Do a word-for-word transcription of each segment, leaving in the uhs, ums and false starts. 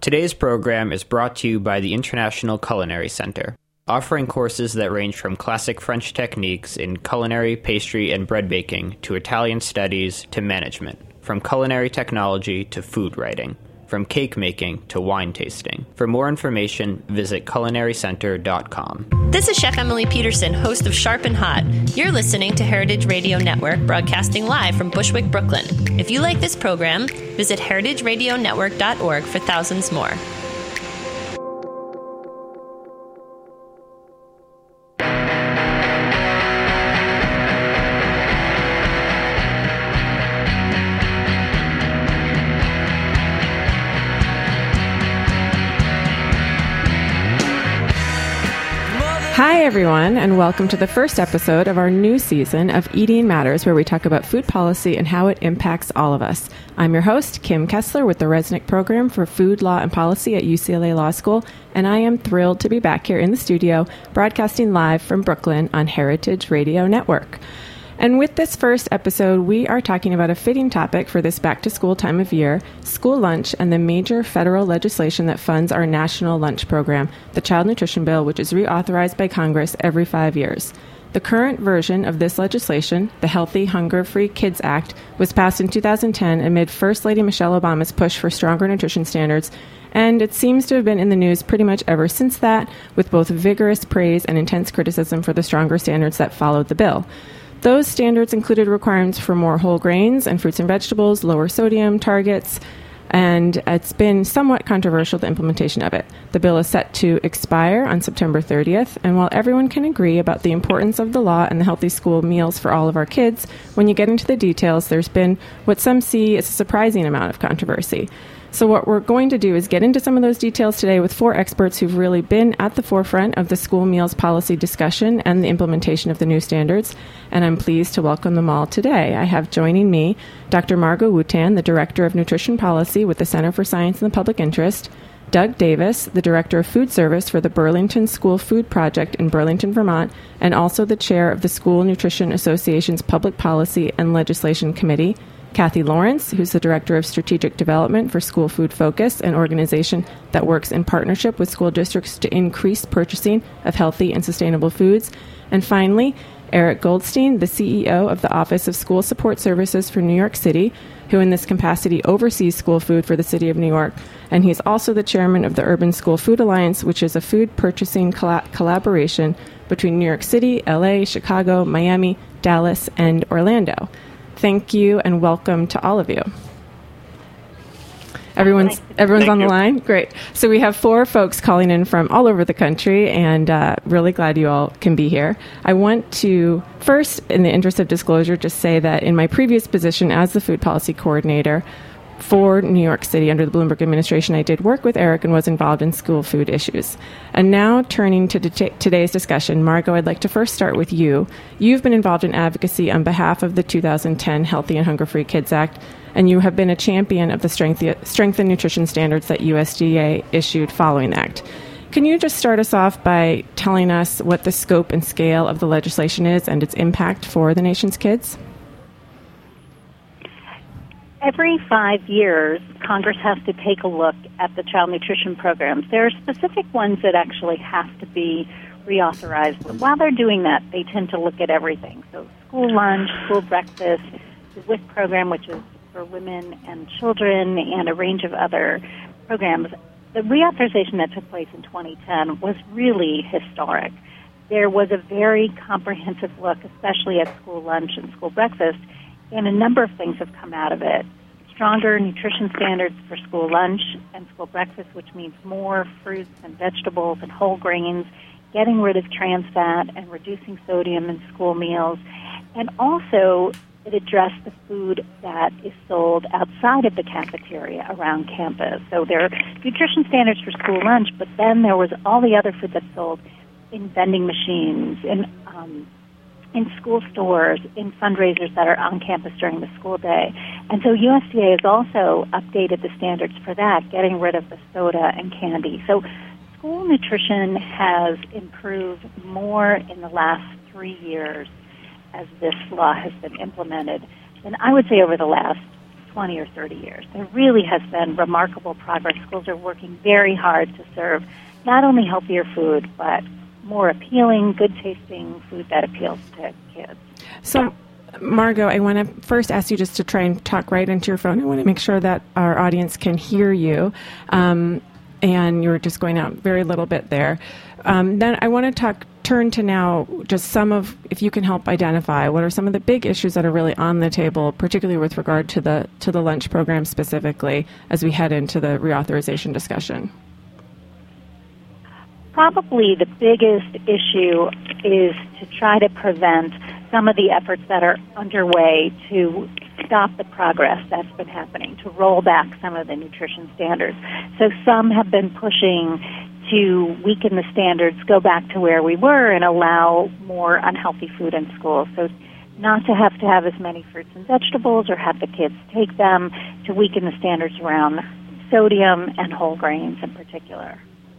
Today's program is brought to you by the International Culinary Center, offering courses that range from classic French techniques in culinary, pastry, and bread baking to Italian studies to management, from culinary technology to food writing, from cake making to wine tasting. For more information, visit culinary center dot com. This is Chef Emily Peterson, host of Sharp and Hot. You're listening to Heritage Radio Network, broadcasting live from Bushwick, Brooklyn. If you like this program, visit heritage radio network dot org for thousands more. Hi, everyone, and welcome to the first episode of our new season of Eating Matters, where we talk about food policy and how it impacts all of us. I'm your host, Kim Kessler, with the Resnick Program for Food, Law, and Policy at U C L A Law School, and I am thrilled to be back here in the studio, broadcasting live from Brooklyn on Heritage Radio Network. And with this first episode, we are talking about a fitting topic for this back-to-school time of year, school lunch, and the major federal legislation that funds our national lunch program, the Child Nutrition Bill, which is reauthorized by Congress every five years. The current version of this legislation, the Healthy, Hunger-Free Kids Act, was passed in two thousand ten amid First Lady Michelle Obama's push for stronger nutrition standards, and it seems to have been in the news pretty much ever since that, with both vigorous praise and intense criticism for the stronger standards that followed the bill. Those standards included requirements for more whole grains and fruits and vegetables, lower sodium targets, and it's been somewhat controversial, the implementation of it. The bill is set to expire on September thirtieth, and while everyone can agree about the importance of the law and the healthy school meals for all of our kids, when you get into the details, there's been what some see as a surprising amount of controversy. So what we're going to do is get into some of those details today with four experts who've really been at the forefront of the school meals policy discussion and the implementation of the new standards, and I'm pleased to welcome them all today. I have joining me Doctor Margot Wootan, the Director of Nutrition Policy with the Center for Science and the Public Interest, Doug Davis, the Director of Food Service for the Burlington School Food Project in Burlington, Vermont, and also the Chair of the School Nutrition Association's Public Policy and Legislation Committee, Kathy Lawrence, who's the Director of Strategic Development for School Food Focus, an organization that works in partnership with school districts to increase purchasing of healthy and sustainable foods. And finally, Eric Goldstein, the C E O of the Office of School Support Services for New York City, who in this capacity oversees school food for the City of New York. And he's also the chairman of the Urban School Food Alliance, which is a food purchasing colla- collaboration between New York City, L A, Chicago, Miami, Dallas, and Orlando. Thank you and welcome to all of you. Everyone's everyone's Thank on the you. line? Great. So we have four folks calling in from all over the country, and uh, really glad you all can be here. I want to first, in the interest of disclosure, just say that in my previous position as the food policy coordinator for New York City under the Bloomberg administration, I did work with Eric and was involved in school food issues. And now turning to det- today's discussion, Margot, I'd like to first start with you. You've been involved in advocacy on behalf of the two thousand ten Healthy and Hunger-Free Kids Act, and you have been a champion of the strength, strength and nutrition standards that U S D A issued following the act. Can you just start us off by telling us what the scope and scale of the legislation is and its impact for the nation's kids? Every five years, Congress has to take a look at the child nutrition programs. There are specific ones that actually have to be reauthorized. But while they're doing that, they tend to look at everything. So school lunch, school breakfast, the W I C program, which is for women and children, and a range of other programs. The reauthorization that took place in twenty ten was really historic. There was a very comprehensive look, especially at school lunch and school breakfast, and a number of things have come out of it. Stronger nutrition standards for school lunch and school breakfast, which means more fruits and vegetables and whole grains, getting rid of trans fat and reducing sodium in school meals. And also, it addressed the food that is sold outside of the cafeteria around campus. So there are nutrition standards for school lunch, but then there was all the other food that's sold in vending machines, in um, in school stores, in fundraisers that are on campus during the school day. And so U S D A has also updated the standards for that, getting rid of the soda and candy. So school nutrition has improved more in the last three years as this law has been implemented than I would say over the last twenty or thirty years. There really has been remarkable progress. Schools are working very hard to serve not only healthier food, but more appealing, good-tasting food that appeals to kids. So, Margot, I want to first ask you just to try and talk right into your phone. I want to make sure that our audience can hear you. Um, and you're just going out very little bit there. Um, then I want to talk, turn to now just some of, if you can help identify, what are some of the big issues that are really on the table, particularly with regard to the to the lunch program specifically, as we head into the reauthorization discussion. Probably the biggest issue is to try to prevent some of the efforts that are underway to stop the progress that's been happening, to roll back some of the nutrition standards. So some have been pushing to weaken the standards, go back to where we were, and allow more unhealthy food in schools. So not to have to have as many fruits and vegetables or have the kids take them, to weaken the standards around sodium and whole grains in particular.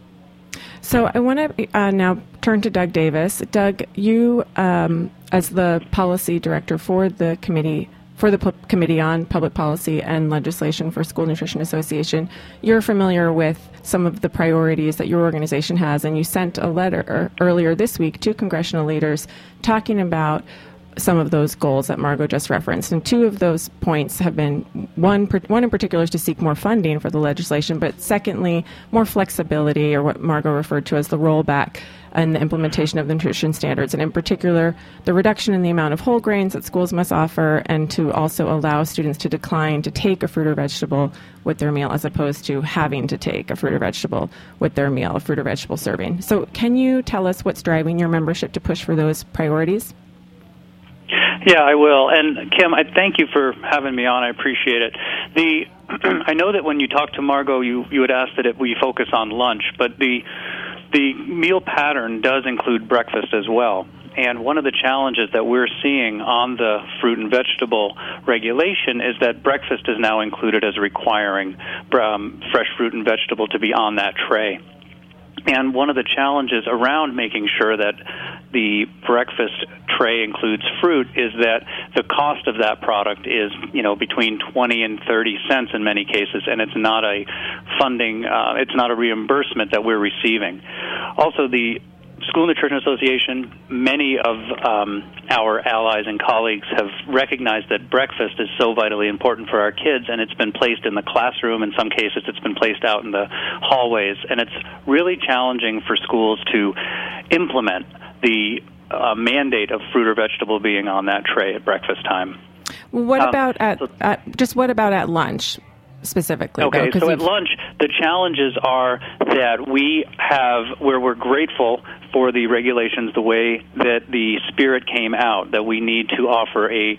So I want to uh, now turn to Doug Davis. Doug, you, um, as the policy director for the committee, for the P- Committee on Public Policy and Legislation for School Nutrition Association, you're familiar with some of the priorities that your organization has, and you sent a letter earlier this week to congressional leaders talking about some of those goals that Margot just referenced. And two of those points have been, one one in particular is to seek more funding for the legislation, but secondly, more flexibility, or what Margot referred to as the rollback and the implementation of the nutrition standards, and in particular, the reduction in the amount of whole grains that schools must offer, and to also allow students to decline to take a fruit or vegetable with their meal as opposed to having to take a fruit or vegetable with their meal, a fruit or vegetable serving. So can you tell us what's driving your membership to push for those priorities? Yeah, I will. And Kim, I thank you for having me on. I appreciate it. The I know that when you talked to Margot, you, you had asked that it, we focus on lunch, but the the meal pattern does include breakfast as well. And one of the challenges that we're seeing on the fruit and vegetable regulation is that breakfast is now included as requiring um, fresh fruit and vegetable to be on that tray. And one of the challenges around making sure that the breakfast tray includes fruit is that the cost of that product is, you know, between twenty and thirty cents in many cases, and it's not a funding, uh, it's not a reimbursement that we're receiving. Also, the School Nutrition Association, many of um, our allies and colleagues have recognized that breakfast is so vitally important for our kids, and it's been placed in the classroom. In some cases, it's been placed out in the hallways, and it's really challenging for schools to implement the uh, mandate of fruit or vegetable being on that tray at breakfast time. Well, what um, about at, so, at just what about at lunch? Specifically, okay, though, so at lunch, the challenges are that we have, where we're grateful for the regulations, the way that the spirit came out, that we need to offer a,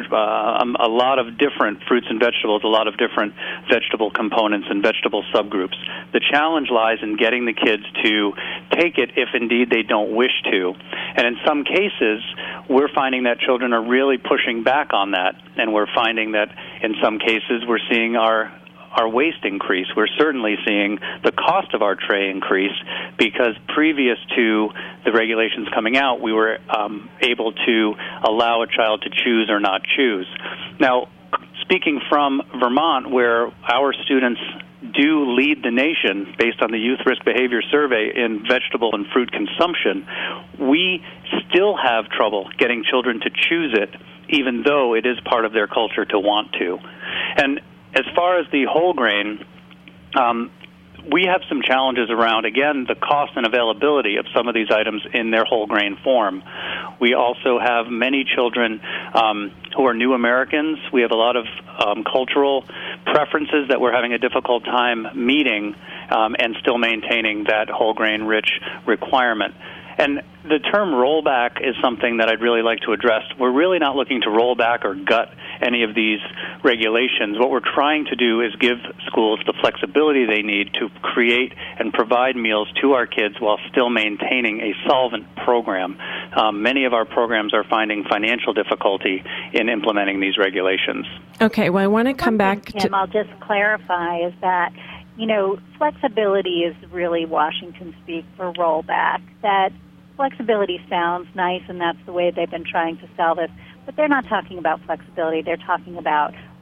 uh, a lot of different fruits and vegetables, a lot of different vegetable components and vegetable subgroups. The challenge lies in getting the kids to take it if indeed they don't wish to. And in some cases, we're finding that children are really pushing back on that, and we're finding that in some cases we're seeing our our waste increase. We're certainly seeing the cost of our tray increase because previous to the regulations coming out, we were um, able to allow a child to choose or not choose. Now, speaking from Vermont, where our students do lead the nation based on the Youth Risk Behavior Survey in vegetable and fruit consumption, we still have trouble getting children to choose it, even though it is part of their culture to want to. And as far as the whole grain, um, we have some challenges around, again, the cost and availability of some of these items in their whole grain form. We also have many children um, who are new Americans. We have a lot of um, cultural preferences that we're having a difficult time meeting um, and still maintaining that whole grain rich requirement. And the term rollback is something that I'd really like to address. We're really not looking to roll back or gut any of these regulations. What we're trying to do is give schools the flexibility they need to create and provide meals to our kids while still maintaining a solvent program. Um, many of our programs are finding financial difficulty in implementing these regulations. Okay, well, I want to come One back thing, to... Kim, I'll just clarify is that, you know, flexibility is really Washington speak for rollback. That flexibility sounds nice, and that's the way they've been trying to sell this. But they're not talking about flexibility. They're talking about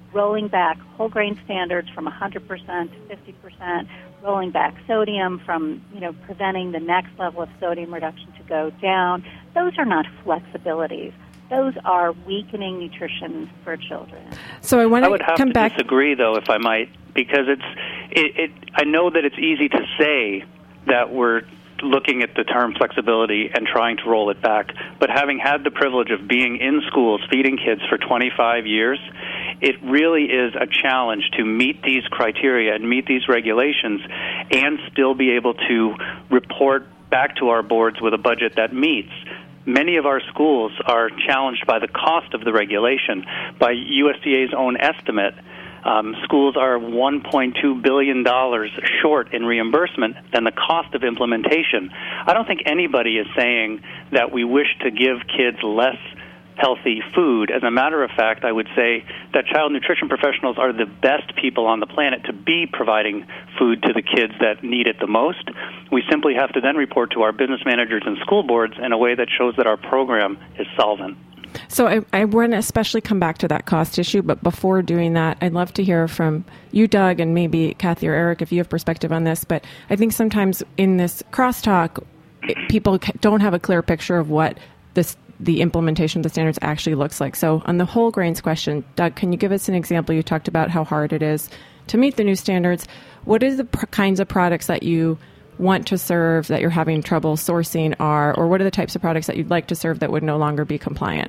rolling back whole grain standards from one hundred percent to fifty percent, rolling back sodium from, you know, preventing the next level of sodium reduction to go down. Those are not flexibilities. Those are weakening nutrition for children. So I want to I would have come to back. disagree, though, if I might, because it's it, it. I know that it's easy to say that we're looking at the term flexibility and trying to roll it back, but having had the privilege of being in schools feeding kids for twenty-five years, it really is a challenge to meet these criteria and meet these regulations and still be able to report back to our boards with a budget that meets. Many of our schools are challenged by the cost of the regulation. By U S D A's own estimate, um, schools are one point two billion dollars short in reimbursement than the cost of implementation. I don't think anybody is saying that we wish to give kids less healthy food. As a matter of fact, I would say that child nutrition professionals are the best people on the planet to be providing food to the kids that need it the most. We simply have to then report to our business managers and school boards in a way that shows that our program is solvent. So I, I want to especially come back to that cost issue, but before doing that, I'd love to hear from you, Doug, and maybe Kathy or Eric, if you have perspective on this. But I think sometimes in this crosstalk, it, people don't have a clear picture of what this the implementation of the standards actually looks like. So on the whole grains question, Doug, can you give us an example? You talked about how hard it is to meet the new standards. What are the pr- kinds of products that you want to serve that you're having trouble sourcing are, or what are the types of products that you'd like to serve that would no longer be compliant?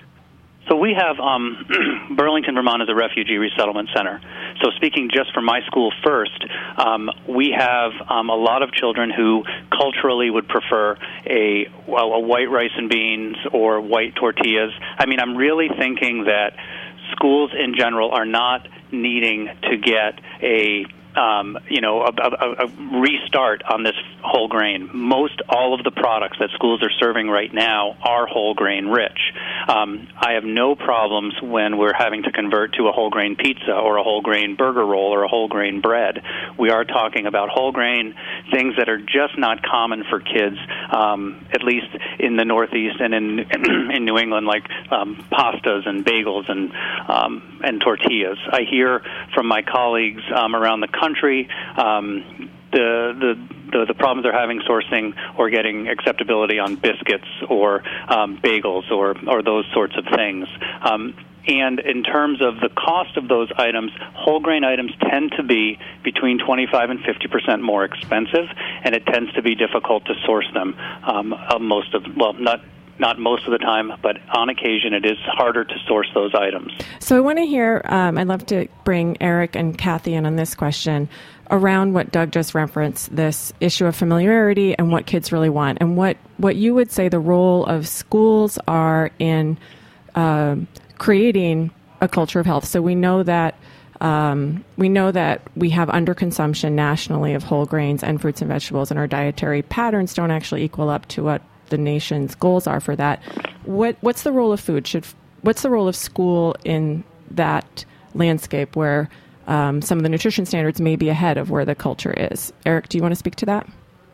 So we have, um, Burlington, Vermont is a refugee resettlement center. So speaking just for my school first, um, we have um, a lot of children who culturally would prefer a, well, a white rice and beans or white tortillas. I mean, I'm really thinking that schools in general are not needing to get a Um, you know, a, a, a restart on this whole grain. Most all of the products that schools are serving right now are whole grain rich. Um, I have no problems when we're having to convert to a whole grain pizza or a whole grain burger roll or a whole grain bread. We are talking about whole grain things that are just not common for kids, um, at least in the Northeast and in in New England, like um, pastas and bagels and um, and tortillas. I hear from my colleagues um, around the country um, the, the the the problems they're having sourcing or getting acceptability on biscuits or um, bagels or or those sorts of things. Um, and in terms of the cost of those items, whole grain items tend to be between twenty-five and fifty percent more expensive, and it tends to be difficult to source them. Um, most of well, not. Not most of the time, but on occasion it is harder to source those items. So I want to hear, um, I'd love to bring Eric and Kathy in on this question around what Doug just referenced, this issue of familiarity and what kids really want, and what, what you would say the role of schools are in uh, creating a culture of health. So we know that Um, we know that we have underconsumption nationally of whole grains and fruits and vegetables, and our dietary patterns don't actually equal up to what the nation's goals are for that. What what's the role of food? Should what's the role of school in that landscape where um, some of the nutrition standards may be ahead of where the culture is? Eric, do you want to speak to that?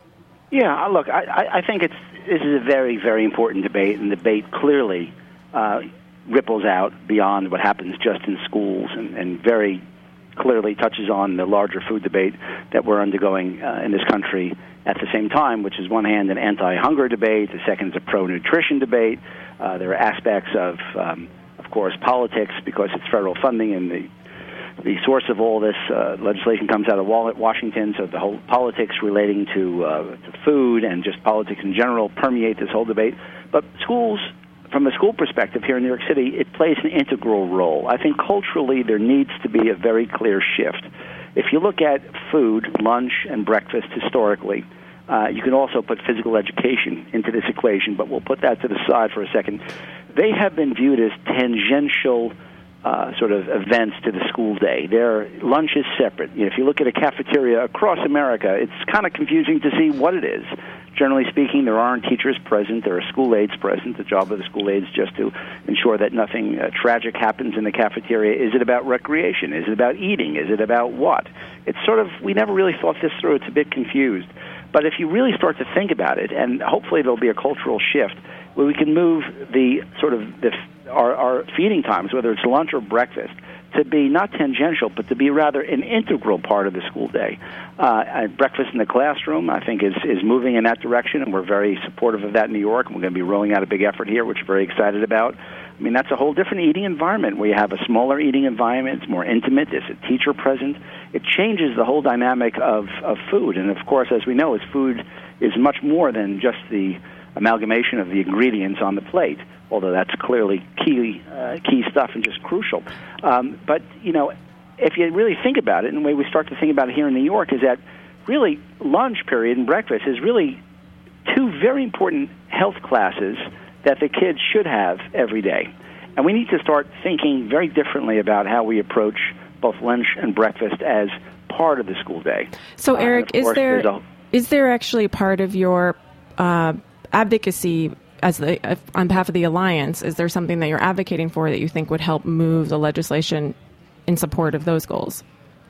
Yeah, look, I, I think it's this is a very, very important debate, and the debate clearly uh, ripples out beyond what happens just in schools, and, and very clearly touches on the larger food debate that we're undergoing uh, in this country at the same time, which is one hand an anti-hunger debate, the second is a pro-nutrition debate. Uh, there are aspects of, um, of course, politics, because it's federal funding, and the the source of all this uh, legislation comes out of Washington, so the whole politics relating to, uh, to food and just politics in general permeate this whole debate. But schools, from a school perspective here in New York City, it plays an integral role. I think culturally there needs to be a very clear shift. If you look at food, lunch, and breakfast historically, uh, you can also put physical education into this equation, but we'll put that to the side for a second. They have been viewed as tangential uh, sort of events to the school day. Their lunch is separate. You know, if you look at a cafeteria across America, it's kind of confusing to see what it is. Generally speaking, there aren't teachers present. There are school aides present. The job of the school aides is just to ensure that nothing uh, tragic happens in the cafeteria. Is it about recreation? Is it about eating? Is it about what? It's sort of, we never really thought this through. It's a bit confused. But if you really start to think about it, and hopefully there'll be a cultural shift where we can move the sort of the, our, our feeding times, whether it's lunch or breakfast, to be not tangential, but to be rather an integral part of the school day. Uh, breakfast in the classroom, I think, is, is moving in that direction, and we're very supportive of that in New York, and we're going to be rolling out a big effort here, which we're very excited about. I mean, that's a whole different eating environment where you have a smaller eating environment. It's more intimate. There's a teacher present. It changes the whole dynamic of, of food. And, of course, as we know, is food is much more than just the amalgamation of the ingredients on the plate, although that's clearly key uh, key stuff and just crucial. Um, but, you know, if you really think about it, and the way we start to think about it here in New York is that really lunch period and breakfast is really two very important health classes that the kids should have every day. And we need to start thinking very differently about how we approach both lunch and breakfast as part of the school day. So, Eric, uh, is there a, is there actually part of your uh, advocacy as the, uh, on behalf of the Alliance, is there something that you're advocating for that you think would help move the legislation in support of those goals?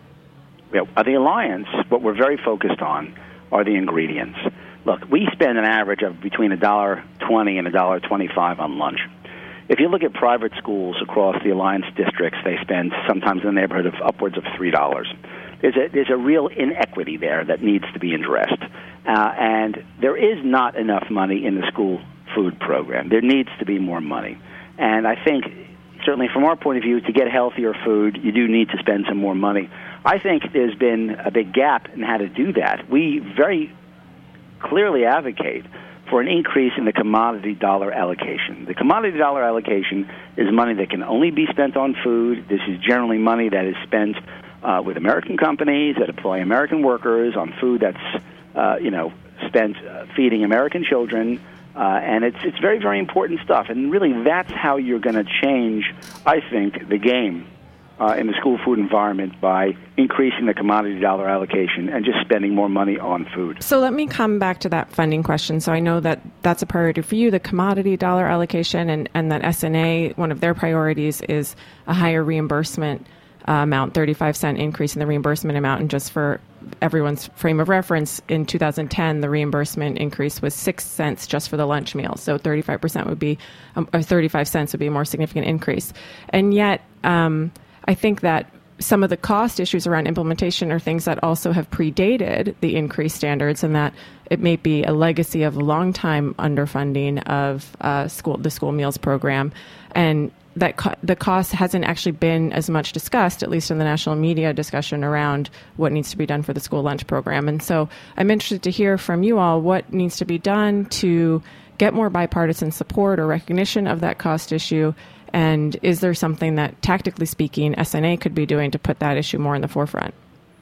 Yeah, uh, the Alliance, what we're very focused on are the ingredients. Look, we spend an average of between one dollar twenty and one dollar twenty-five on lunch. If you look at private schools across the Alliance districts, they spend sometimes in the neighborhood of upwards of three dollars. There's a, there's a real inequity there that needs to be addressed. Uh, and there is not enough money in the school food program. There needs to be more money. And I think, certainly from our point of view, to get healthier food, you do need to spend some more money. I think there's been a big gap in how to do that. We very clearly advocate for an increase in the commodity dollar allocation. The commodity dollar allocation is money that can only be spent on food. This is generally money that is spent uh, with American companies that employ American workers on food that's, uh, you know, spent uh, feeding American children. Uh, and it's it's very, very important stuff. And really that's how you're going to change, I think, the game Uh, in the school food environment by increasing the commodity dollar allocation and just spending more money on food. So let me come back to that funding question. So I know that that's a priority for you, the commodity dollar allocation, and, and that S N A, one of their priorities is a higher reimbursement uh, amount, thirty-five cent increase in the reimbursement amount. And just for everyone's frame of reference, in two thousand ten, the reimbursement increase was six cents just for the lunch meal. So thirty-five percent would be, um, or thirty-five cents would be a more significant increase. And yet, um, I think that some of the cost issues around implementation are things that also have predated the increased standards, and that it may be a legacy of a long time underfunding of uh, school the school meals program, and that co- the cost hasn't actually been as much discussed, at least in the national media discussion around what needs to be done for the school lunch program. And so I'm interested to hear from you all what needs to be done to get more bipartisan support or recognition of that cost issue. And is there something that, tactically speaking, S N A could be doing to put that issue more in the forefront?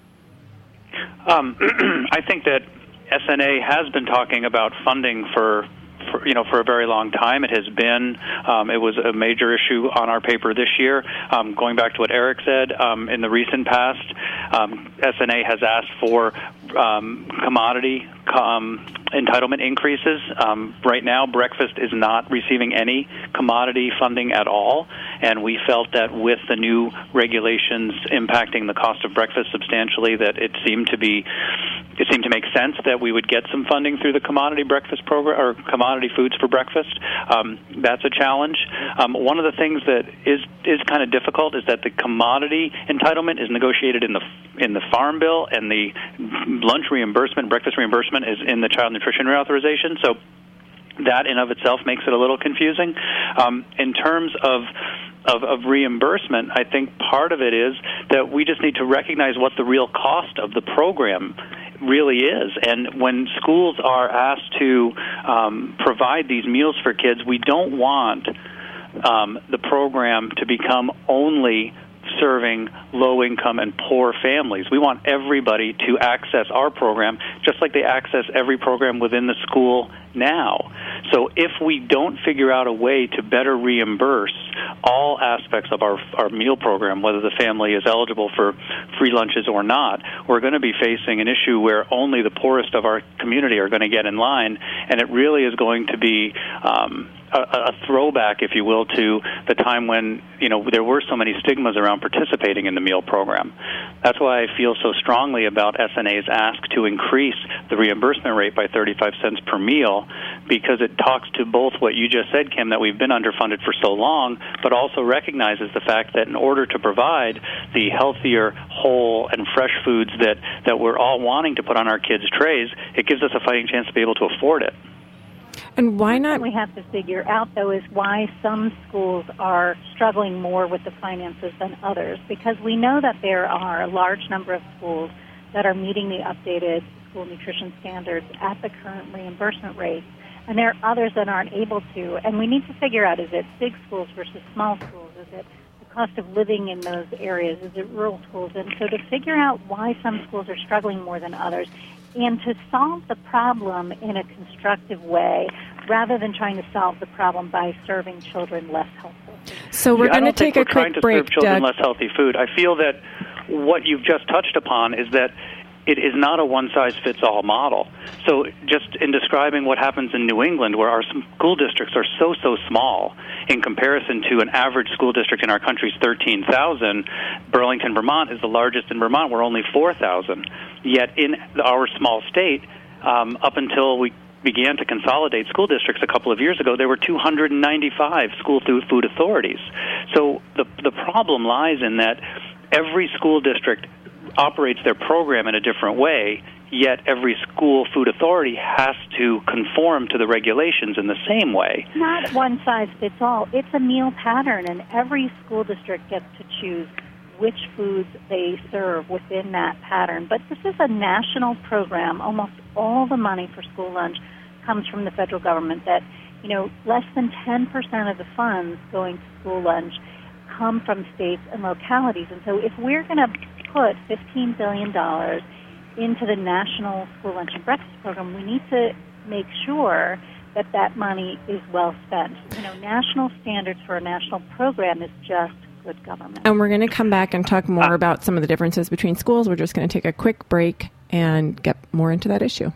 Um, I think that S N A has been talking about funding for, for, you know, for a very long time. It has been, um, it was a major issue on our paper this year. Um, going back to what Eric said, um, in the recent past, um, S N A has asked for um, commodity um, entitlement increases. Um, right now, breakfast is not receiving any commodity funding at all, and we felt that with the new regulations impacting the cost of breakfast substantially, that it seemed to be, it seemed to make sense that we would get some funding through the commodity breakfast program or commodity foods for breakfast. Um, that's a challenge. Um, one of the things that is is kind of difficult is that the commodity entitlement is negotiated in the in the Farm Bill, and the lunch reimbursement, breakfast reimbursement, is in the Child Nutrition Reauthorization. So that in of itself makes it a little confusing. Um, in terms of, of of reimbursement, I think part of it is that we just need to recognize what the real cost of the program really is. And when schools are asked to um, provide these meals for kids, we don't want um, the program to become only serving low-income and poor families. We want everybody to access our program just like they access every program within the school now. So if we don't figure out a way to better reimburse all aspects of our our meal program, whether the family is eligible for free lunches or not, we're going to be facing an issue where only the poorest of our community are going to get in line, and it really is going to be um, a, a throwback, if you will, to the time when, you know, there were so many stigmas around participating in the meal program. That's why I feel so strongly about S N A's ask to increase the reimbursement rate by thirty-five cents per meal, because it talks to both what you just said, Kim, that we've been underfunded for so long, but also recognizes the fact that in order to provide the healthier, whole, and fresh foods that, that we're all wanting to put on our kids' trays, it gives us a fighting chance to be able to afford it. And why not? What we have to figure out, though, is why some schools are struggling more with the finances than others, because we know that there are a large number of schools that are meeting the updated school nutrition standards at the current reimbursement rate, and there are others that aren't able to. And we need to figure out, is it big schools versus small schools? Is it the cost of living in those areas? Is it rural schools? And so to figure out why some schools are struggling more than others, and to solve the problem in a constructive way, rather than trying to solve the problem by serving children less healthy. So we're yeah, going to take a quick break, I don't think we're trying to serve children Doug. less healthy food. I feel that what you've just touched upon is that it is not a one-size-fits-all model. So just in describing what happens in New England, where our school districts are so, so small in comparison to an average school district in our country's thirteen thousand, Burlington, Vermont is the largest in Vermont. We're only four thousand. Yet in our small state, um, up until we began to consolidate school districts a couple of years ago, there were two hundred ninety-five school food authorities. So the the problem lies in that every school district operates their program in a different way, yet every school food authority has to conform to the regulations in the same way. Not one size fits all. It's a meal pattern, and every school district gets to choose which foods they serve within that pattern. But this is a national program. Almost all the money for school lunch comes from the federal government. That, you know, less than ten percent of the funds going to school lunch come from states and localities. And so if we're going to put fifteen billion dollars into the National School Lunch and Breakfast Program, we need to make sure that that money is well spent. You know, national standards for a national program is just good government. And we're going to come back and talk more about some of the differences between schools. We're just going to take a quick break and get more into that issue.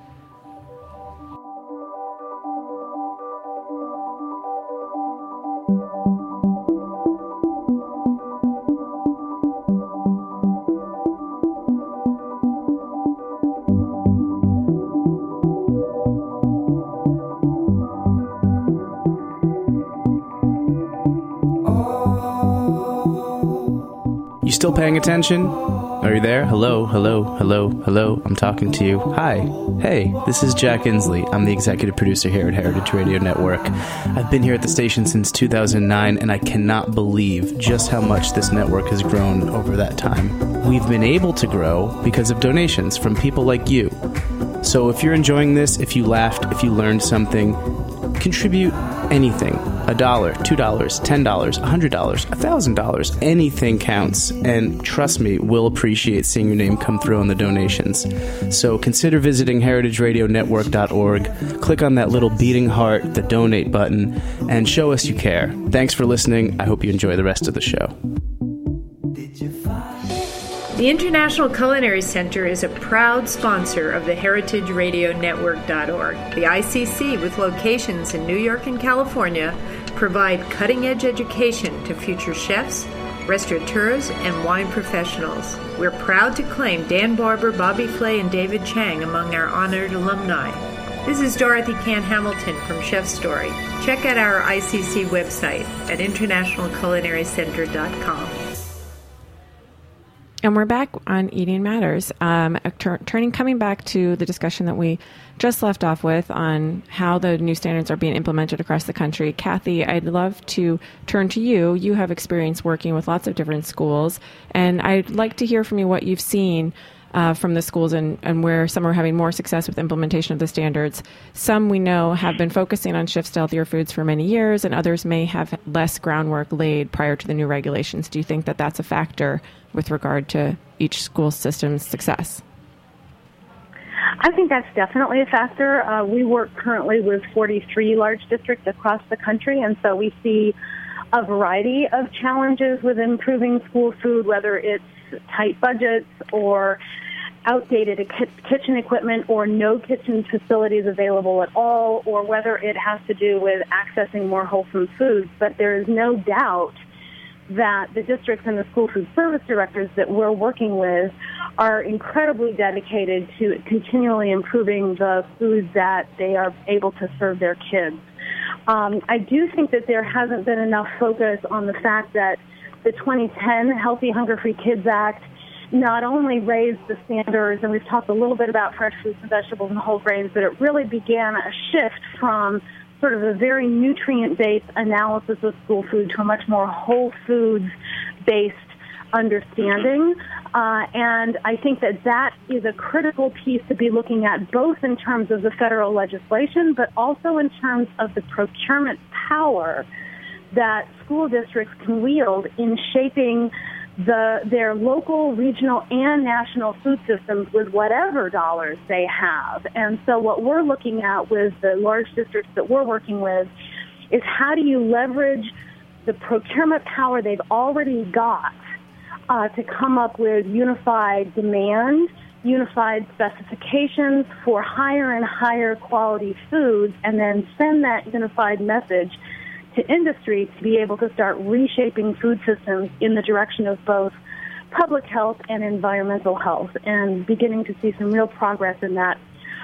Still paying attention? Are you there? Hello, hello, hello, hello. I'm talking to you. Hi. Hey, this is Jack Inslee. I'm the executive producer here at Heritage Radio Network. I've been here at the station since two thousand nine, and I cannot believe just how much this network has grown over that time. We've been able to grow because of donations from people like you. So if you're enjoying this, if you laughed, if you learned something, contribute anything. A dollar, two dollars, ten dollars, a hundred dollars, a thousand dollars. Anything counts. And trust me, we'll appreciate seeing your name come through on the donations. So consider visiting heritage radio network dot org. Click on that little beating heart, the donate button, and show us you care. Thanks for listening. I hope you enjoy the rest of the show. The International Culinary Center is a proud sponsor of the heritage radio network dot org. The I C C, with locations in New York and California, provide cutting-edge education to future chefs, restaurateurs, and wine professionals. We're proud to claim Dan Barber, Bobby Flay, and David Chang among our honored alumni. This is Dorothy Can Hamilton from Chef Story. Check out our I C C website at international culinary center dot com. And we're back on Eating Matters. Um, tur- turning, coming back to the discussion that we just left off with on how the new standards are being implemented across the country. Kathy, I'd love to turn to you. You have experience working with lots of different schools, and I'd like to hear from you what you've seen uh, from the schools and, and where some are having more success with implementation of the standards. Some we know have been focusing on shifts to healthier foods for many years, and others may have less groundwork laid prior to the new regulations. Do you think that that's a factor with regard to each school system's success? I think that's definitely a factor. Uh, we work currently with forty-three large districts across the country, and so we see a variety of challenges with improving school food, whether it's tight budgets or outdated kitchen equipment or no kitchen facilities available at all, or whether it has to do with accessing more wholesome foods. But there is no doubt that the districts and the school food service directors that we're working with are incredibly dedicated to continually improving the foods that they are able to serve their kids. Um, I do think that there hasn't been enough focus on the fact that the twenty ten Healthy Hunger Free Kids Act not only raised the standards, and we've talked a little bit about fresh fruits and vegetables and whole grains, but it really began a shift from sort of a very nutrient-based analysis of school food to a much more whole foods-based understanding. Uh, and I think that that is a critical piece to be looking at, both in terms of the federal legislation, but also in terms of the procurement power that school districts can wield in shaping the their local, regional, and national food systems with whatever dollars they have. And so what we're looking at with the large districts that we're working with is how do you leverage the procurement power they've already got uh, to come up with unified demand, unified specifications for higher and higher quality foods, and then send that unified message to industry to be able to start reshaping food systems in the direction of both public health and environmental health, and beginning to see some real progress in that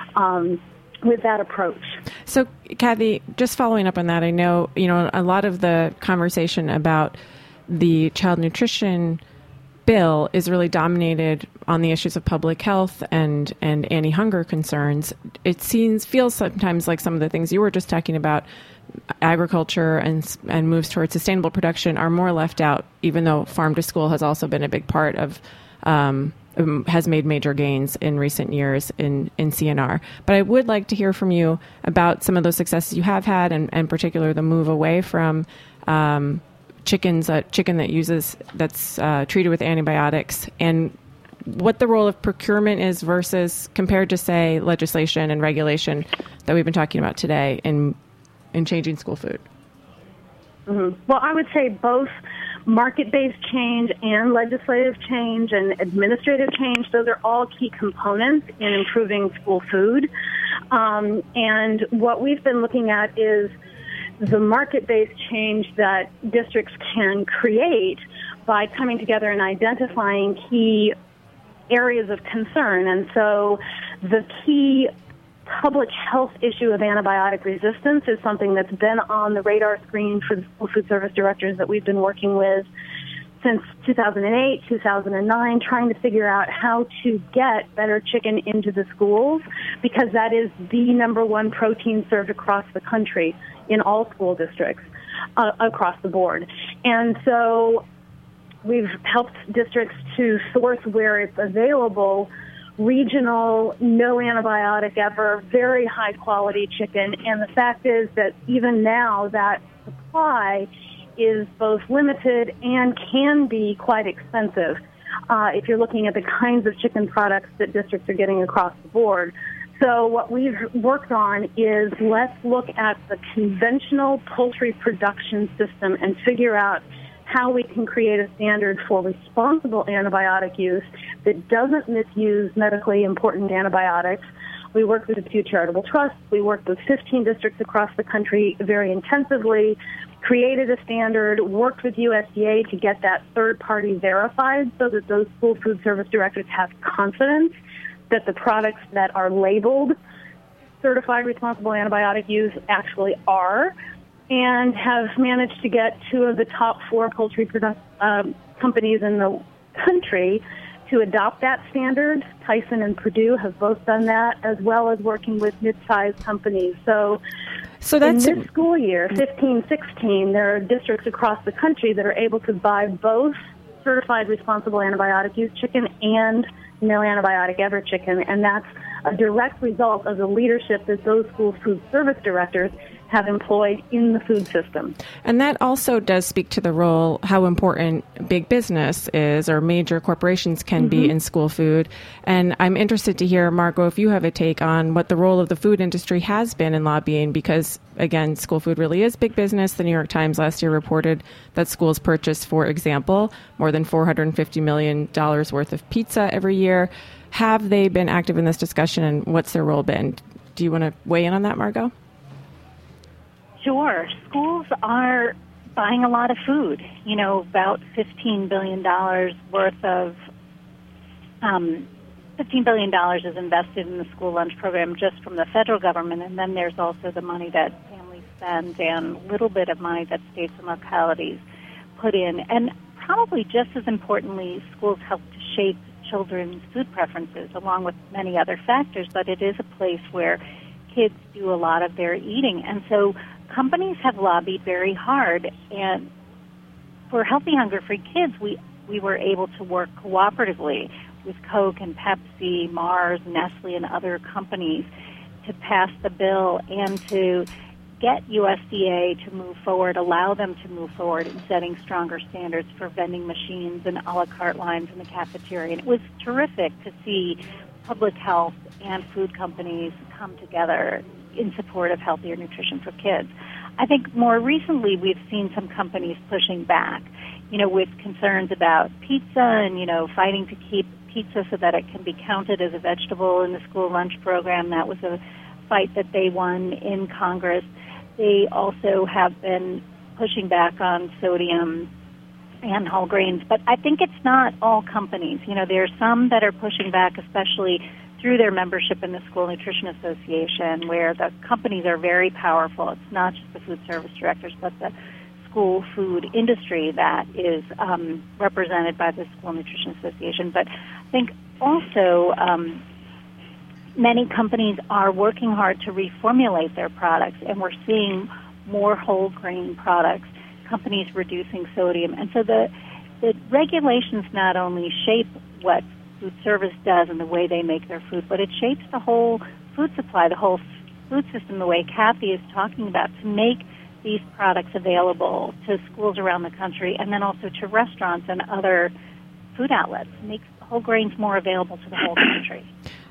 um, with that approach. So, Kathy, just following up on that, I know, you know, a lot of the conversation about the child nutrition bill is really dominated on the issues of public health and, and anti-hunger concerns. It seems feels sometimes like some of the things you were just talking about, agriculture and and moves towards sustainable production, are more left out, even though farm to school has also been a big part of, um, has made major gains in recent years in, in C N R. But I would like to hear from you about some of those successes you have had, and, and particularly the move away from um, chickens, uh, chicken that uses that's uh, treated with antibiotics, and what the role of procurement is versus compared to, say, legislation and regulation that we've been talking about today in in changing school food. Mm-hmm. Well, I would say both market-based change and legislative change and administrative change, those are all key components in improving school food. Um, and what we've been looking at is the market-based change that districts can create by coming together and identifying key areas of concern. And so the key public health issue of antibiotic resistance is something that's been on the radar screen for the school food service directors that we've been working with since two thousand eight, two thousand nine, trying to figure out how to get better chicken into the schools, because that is the number one protein served across the country in all school districts uh, across the board. And so we've helped districts to source where it's available regional, no antibiotic ever, very high quality chicken. And the fact is that even now that supply is both limited and can be quite expensive uh, if you're looking at the kinds of chicken products that districts are getting across the board. So what we've worked on is let's look at the conventional poultry production system and figure out how we can create a standard for responsible antibiotic use that doesn't misuse medically important antibiotics. We worked with the Pew Charitable Trust. We worked with fifteen districts across the country very intensively, created a standard, worked with U S D A to get that third-party verified so that those school food service directors have confidence that the products that are labeled certified responsible antibiotic use actually are, and have managed to get two of the top four poultry produ- um, companies in the country to adopt that standard. Tyson and Purdue have both done that, as well as working with mid-sized companies. So, so that's in this school year, fifteen sixteen, there are districts across the country that are able to buy both certified responsible antibiotic use chicken and no antibiotic ever chicken, and that's a direct result of the leadership that those school food service directors have employed in the food system. And that also does speak to the role, how important big business is, or major corporations can mm-hmm. be in school food. And I'm interested to hear, Margot, if you have a take on what the role of the food industry has been in lobbying, because, again, school food really is big business. The New York Times last year reported that schools purchase, for example, more than four hundred fifty million dollars worth of pizza every year. have they been active in this discussion, and what's their role been? Do you want to weigh in on that, Margot? Sure. Schools are buying a lot of food. You know, about fifteen billion dollars worth of, um, fifteen billion dollars is invested in the school lunch program just from the federal government, and then there's also the money that families spend and a little bit of money that states and localities put in. And probably just as importantly, schools help to shape children's food preferences along with many other factors, but it is a place where kids do a lot of their eating. And so companies have lobbied very hard, and for Healthy Hunger Free Kids, we, we were able to work cooperatively with Coke and Pepsi, Mars, Nestle, and other companies to pass the bill and to get U S D A to move forward, allow them to move forward in setting stronger standards for vending machines and a la carte lines in the cafeteria. And it was terrific to see public health and food companies come together in support of healthier nutrition for kids. I think more recently we've seen some companies pushing back, you know, with concerns about pizza and, you know, fighting to keep pizza so that it can be counted as a vegetable in the school lunch program. That was a fight that they won in Congress. They also have been pushing back on sodium and whole grains. But I think it's not all companies. You know, there are some that are pushing back, especially through their membership in the School Nutrition Association, where the companies are very powerful. It's not just the food service directors, but the school food industry that is um, represented by the School Nutrition Association. But I think also um, many companies are working hard to reformulate their products, and we're seeing more whole grain products, companies reducing sodium. And so the, the regulations not only shape what food service does and the way they make their food, but it shapes the whole food supply, the whole food system, the way Kathy is talking about, to make these products available to schools around the country and then also to restaurants and other food outlets, make whole grains more available to the whole country.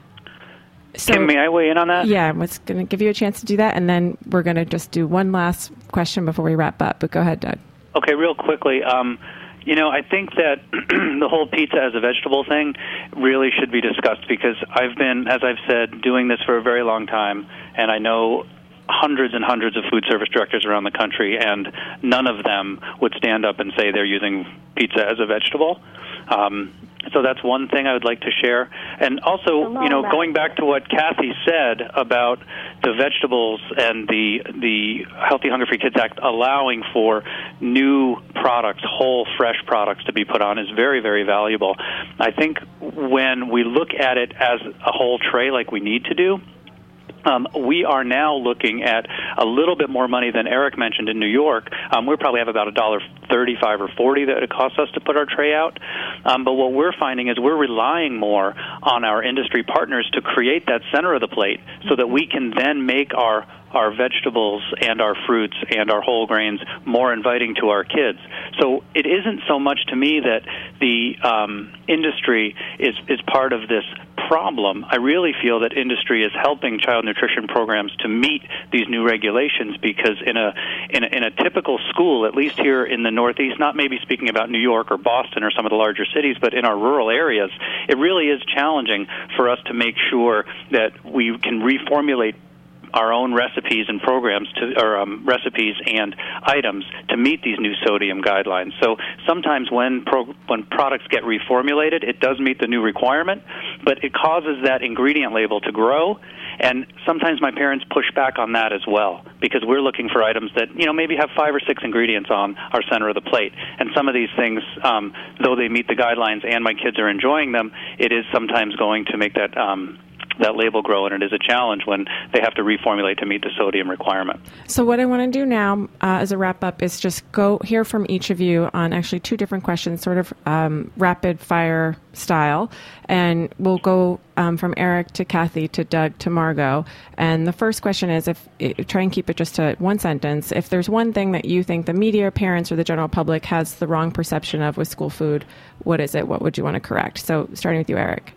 So, Kim, may I weigh in on that? Yeah, I was going to give you a chance to do that, and then we're going to just do one last question before we wrap up. But go ahead, Doug. Okay, real quickly. Um, you know, I think that the whole pizza as a vegetable thing really should be discussed, because I've been, as I've said, doing this for a very long time, and I know hundreds and hundreds of food service directors around the country, and none of them would stand up and say they're using pizza as a vegetable. Um, so that's one thing I would like to share. And also, you know, going back to what Kathy said about the vegetables and the the Healthy Hunger Free Kids Act allowing for new products, whole, fresh products to be put on is very, very valuable. I think when we look at it as a whole tray like we need to do, Um, we are now looking at a little bit more money than Eric mentioned in New York. Um, we probably have about a dollar thirty-five or forty that it costs us to put our tray out. Um, but what we're finding is we're relying more on our industry partners to create that center of the plate so that we can then make our our vegetables and our fruits and our whole grains more inviting to our kids. So it isn't so much to me that the um, industry is, is part of this problem. I really feel that industry is helping child nutrition programs to meet these new regulations, because in a, in a in a typical school, at least here in the Northeast, not maybe speaking about New York or Boston or some of the larger cities, but in our rural areas, it really is challenging for us to make sure that we can reformulate our own recipes and programs to, or um, recipes and items to meet these new sodium guidelines. So sometimes when pro, when products get reformulated, it does meet the new requirement, but it causes that ingredient label to grow. And sometimes my parents push back on that as well, because we're looking for items that, you know, maybe have five or six ingredients on our center of the plate. And some of these things, um, though they meet the guidelines and my kids are enjoying them, it is sometimes going to make that um, that label grow, and it is a challenge when they have to reformulate to meet the sodium requirement. So what I want to do now uh, as a wrap-up is just go hear from each of you on actually two different questions, sort of um, rapid-fire style, and we'll go um, from Eric to Kathy to Doug to Margot. And the first question is, if try and keep it just to one sentence. If there's one thing that you think the media, parents, or the general public has the wrong perception of with school food, what is it? What would you want to correct? So starting with you, Eric.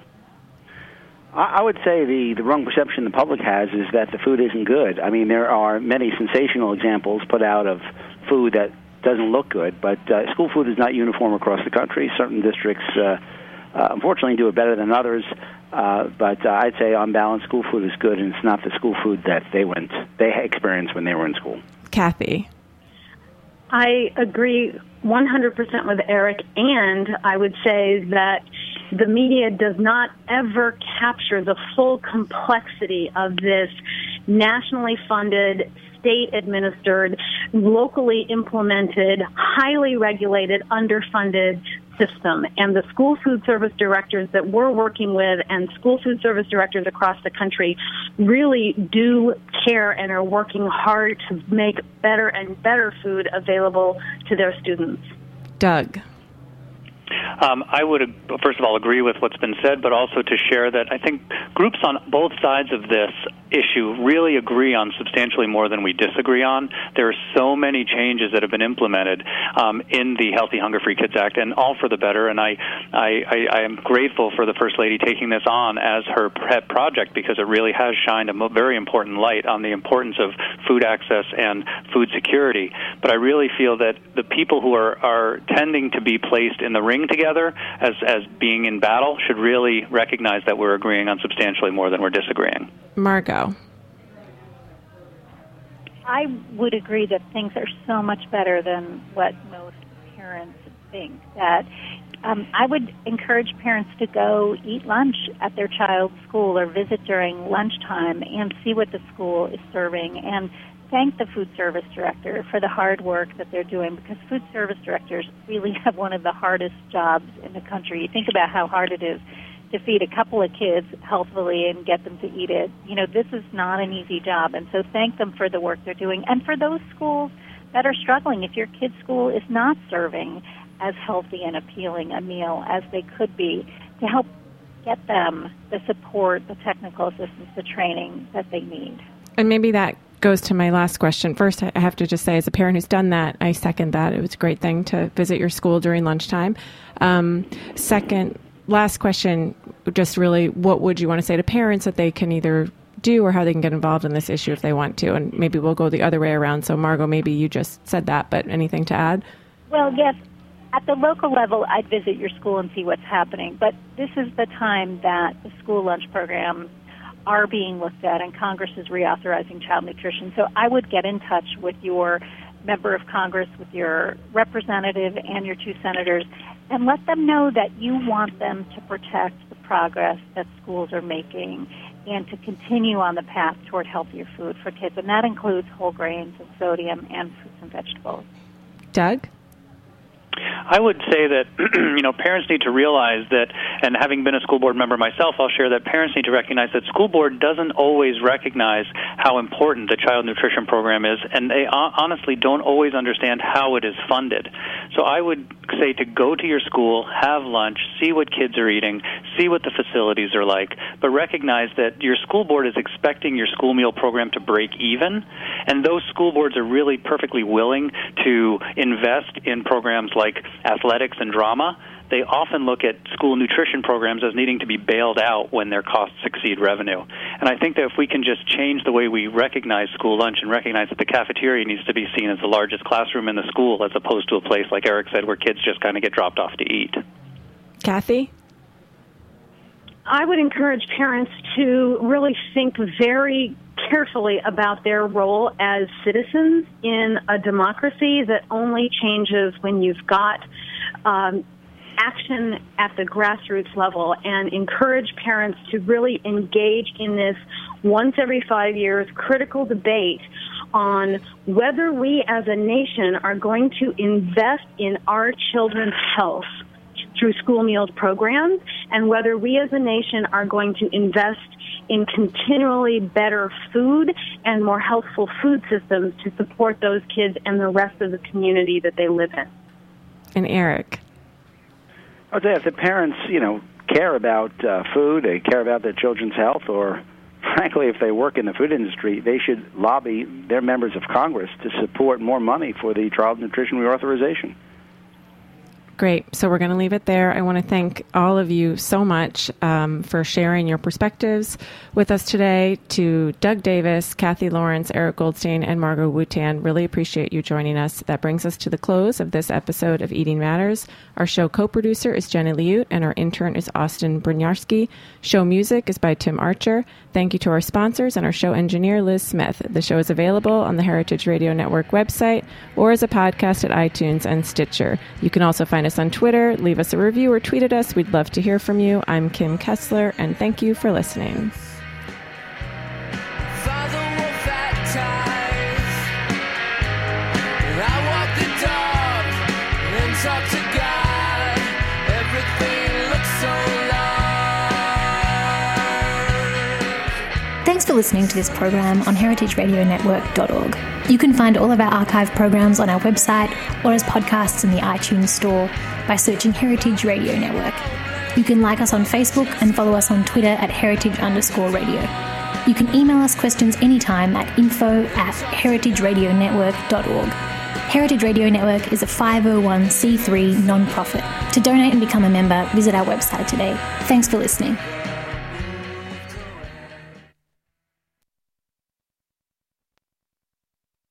I would say the, the wrong perception the public has is that the food isn't good. I mean, there are many sensational examples put out of food that doesn't look good, but uh, school food is not uniform across the country. Certain districts uh, uh, unfortunately do it better than others. Uh, but uh, I'd say on balance, school food is good, and it's not the school food that they went they experienced when they were in school. Kathy. I agree one hundred percent with Eric, and I would say that the media does not ever capture the full complexity of this nationally funded, state-administered, locally implemented, highly regulated, underfunded system. And the school food service directors that we're working with and school food service directors across the country really do care and are working hard to make better and better food available to their students. Doug. Um, I would, first of all, agree with what's been said, but also to share that I think groups on both sides of this issue really agree on substantially more than we disagree on. There are so many changes that have been implemented um, in the Healthy Hunger Free Kids Act, and all for the better. And I, I, I, I am grateful for the First Lady taking this on as her pet project, because it really has shined a mo- very important light on the importance of food access and food security. But I really feel that the people who are, are tending to be placed in the ring together as, as being in battle should really recognize that we're agreeing on substantially more than we're disagreeing. Margot. I would agree that things are so much better than what most parents think. That um, I would encourage parents to go eat lunch at their child's school or visit during lunchtime and see what the school is serving, and thank the food service director for the hard work that they're doing, because food service directors really have one of the hardest jobs in the country. You think about how hard it is to feed a couple of kids healthfully and get them to eat it. You know, this is not an easy job, and so thank them for the work they're doing. And for those schools that are struggling, if your kid's school is not serving as healthy and appealing a meal as they could be, to help get them the support, the technical assistance, the training that they need. And maybe that goes to my last question. First, I have to just say, as a parent who's done that, I second that. It was a great thing to visit your school during lunchtime. Um, second, last question, just really, what would you want to say to parents that they can either do or how they can get involved in this issue if they want to? And maybe we'll go the other way around. So, Margot, maybe you just said that, but anything to add? Well, yes. At the local level, I'd visit your school and see what's happening. But this is the time that the school lunch programs are being looked at, and Congress is reauthorizing child nutrition. So I would get in touch with your member of Congress, with your representative and your two senators, and let them know that you want them to protect the progress that schools are making and to continue on the path toward healthier food for kids. And that includes whole grains and sodium and fruits and vegetables. Doug? I would say that, you know, parents need to realize that, and having been a school board member myself, I'll share that parents need to recognize that school board doesn't always recognize how important the child nutrition program is, and they honestly don't always understand how it is funded. So I would say to go to your school, have lunch, see what kids are eating, see what the facilities are like, but recognize that your school board is expecting your school meal program to break even, and those school boards are really perfectly willing to invest in programs like athletics and drama. They often look at school nutrition programs as needing to be bailed out when their costs exceed revenue. And I think that if we can just change the way we recognize school lunch and recognize that the cafeteria needs to be seen as the largest classroom in the school as opposed to a place, like Eric said, where kids just kind of get dropped off to eat. Kathy? I would encourage parents to really think very carefully about their role as citizens in a democracy that only changes when you've got um, action at the grassroots level, and encourage parents to really engage in this once every five years critical debate on whether we as a nation are going to invest in our children's health through school meals programs, and whether we as a nation are going to invest in continually better food and more healthful food systems to support those kids and the rest of the community that they live in. And Eric? I would say if the parents, you know, care about uh, food, they care about their children's health, or frankly, if they work in the food industry, they should lobby their members of Congress to support more money for the child nutrition reauthorization. Great. So we're going to leave it there. I want to thank all of you so much um, for sharing your perspectives with us today. To Doug Davis, Kathy Lawrence, Eric Goldstein, and Margot Wutan, really appreciate you joining us. That brings us to the close of this episode of Eating Matters. Our show co-producer is Jenny Liut, and our intern is Austin Brynjarski. Show music is by Tim Archer. Thank you to our sponsors and our show engineer, Liz Smith. The show is available on the Heritage Radio Network website or as a podcast at iTunes and Stitcher. You can also find us on Twitter, leave us a review, or tweet at us. We'd love to hear from you. I'm Kim Kessler, and thank you for listening. Thanks for listening to this program on heritage radio network dot org. You can find all of our archive programs on our website or as podcasts in the iTunes store by searching Heritage Radio Network. You can like us on Facebook and follow us on Twitter at heritage underscore radio. You can email us questions anytime at info at heritage radio network dot org. Heritage Radio Network is a five oh one c three non-profit. To donate and become a member, visit our website today. Thanks for listening.